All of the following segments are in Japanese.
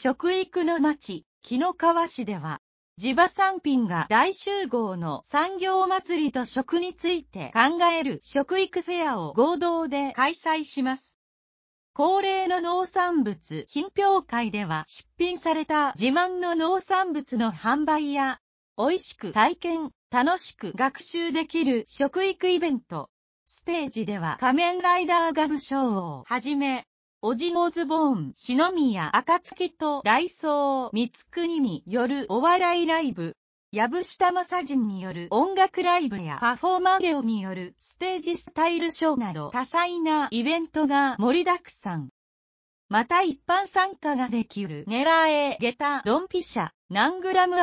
食育の町、紀の川市では、地場産品が大集合の産業祭りと食について考える食育フェアを合同で開催します。恒例の農産物品評会では出品された自慢の農産物の販売や、美味しく体験、楽しく学習できる食育イベント、ステージでは仮面ライダーガムショーをはじめ、オジノズボーン、篠宮暁とダイソー、光国によるお笑いライブ、藪下正人による音楽ライブやパフォーマーゲオによるステージスタイルショーなど多彩なイベントが盛りだくさん。また一般参加ができる狙え下駄ドンピシャ何グラム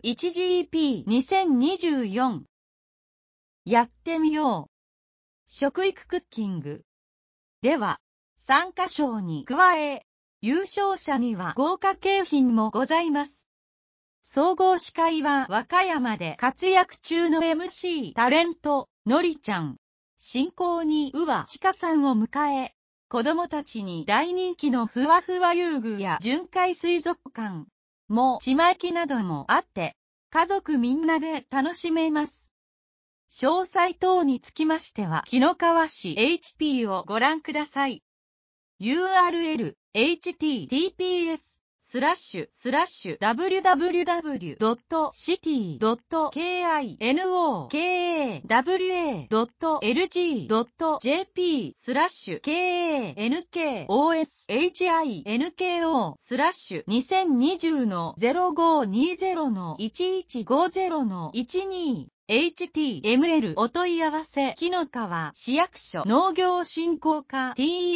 R1GP2024 やってみよう。食育クッキングでは、参加賞に加え、優勝者には豪華景品もございます。総合司会は和歌山で活躍中の MC タレント、のりちゃん。進行に宇和千佳さんを迎え、子供たちに大人気のふわふわ遊具や巡回水族館もちまきなどもあって、家族みんなで楽しめます。詳細等につきましては、紀の川市 HP をご覧ください。URL https://www.city.kai.no/2020-0520-1150-12 html お問い合わせ紀の川市役所農業振興課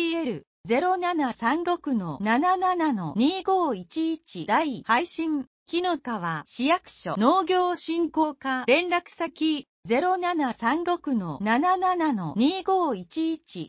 TEL0736-77-2511 大配信紀の川市役所農業振興課連絡先 0736-77-2511